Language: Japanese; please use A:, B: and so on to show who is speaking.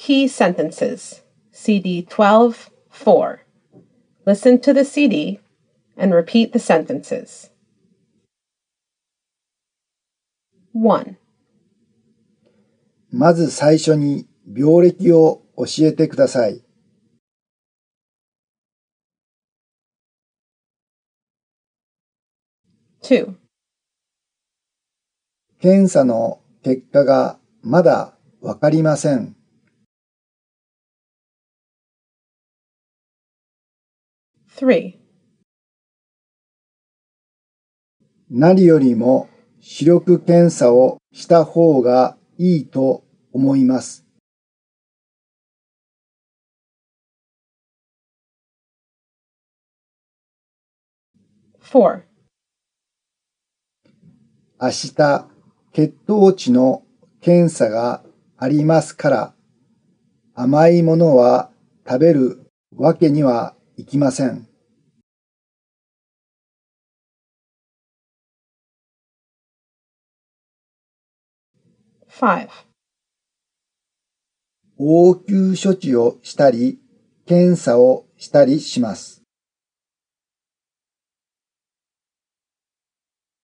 A: Key Sentences, CD 12-4. Listen to the CD and repeat the sentences. 1.
B: まず最初に病歴を教えてください。
A: 2.
B: 検査の結果がまだわかりません。
A: 3.
B: 何よりも視力検査をした方がいいと思います。
A: 4.
B: 明日、血糖値の検査がありますから、甘いものは食べるわけにはいきません。
A: 5.
B: 応急処置をしたり、検査をしたりします。